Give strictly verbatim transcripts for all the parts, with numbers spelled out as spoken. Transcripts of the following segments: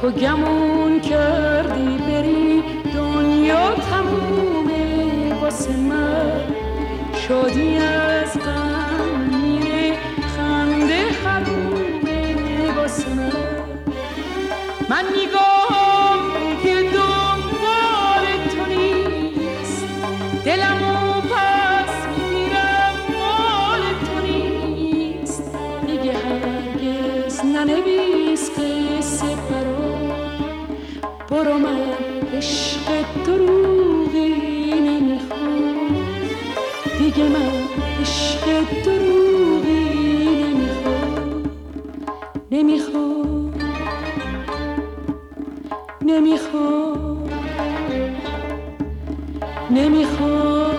تو گمون کردی بری دنیا تمومه واسه من، شادی از غم میره خنده حرومه واسه من. من نگاه دیگه دنبال تو نیست، دلمو پس میگیرم مال تو نیست. دیگه هرگز ننویس قصه برام، برو من عشق دروغی نمیخوام. دیگه من عشق دروغی نمیخوام، نمیخوام نمیخوام نمیخوام.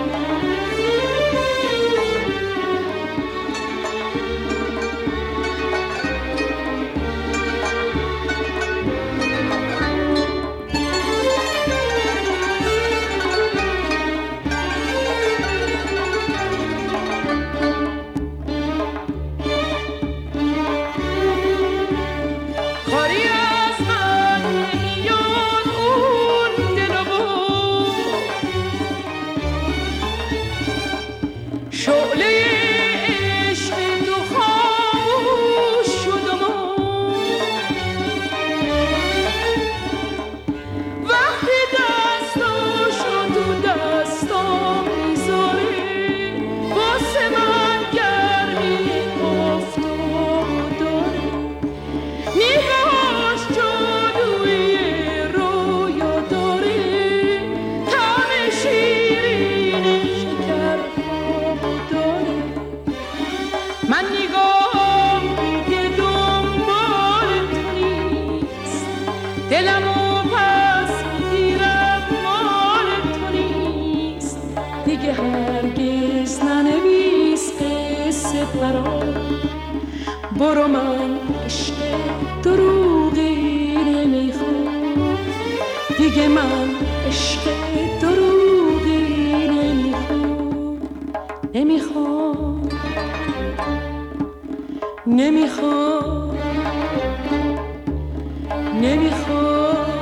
برو من عشق دروغی نمیخوام. دیگه من عشق دروغی نمیخوام، نمیخوام نمیخوام نمیخوام.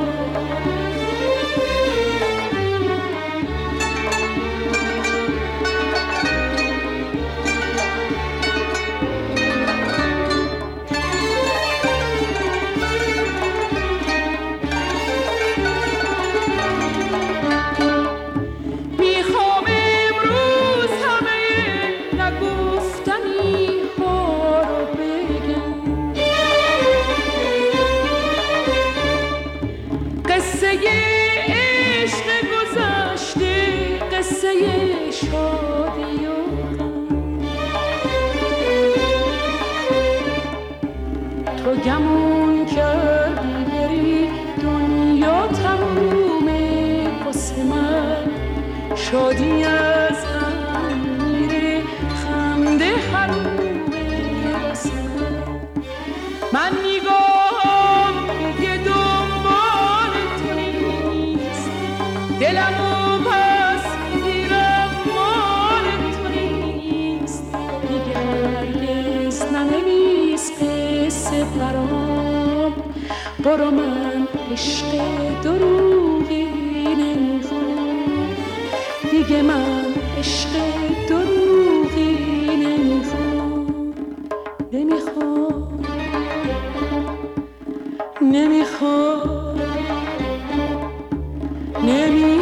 تو گمون کردی بری دنیا تمومه واسه من، شادی از هم میره خنده حرومه واسه من. من نگاه دیگه دنبال تو نیست، دلمو پس میگیرم مال تو نیست. دیگه هرگز ننویس قصه برام، برو من عشق دروغی نمیخوام. دیگه من عشق دروغی نمیخوام، نمیخوام نمیخوام نمیخوام.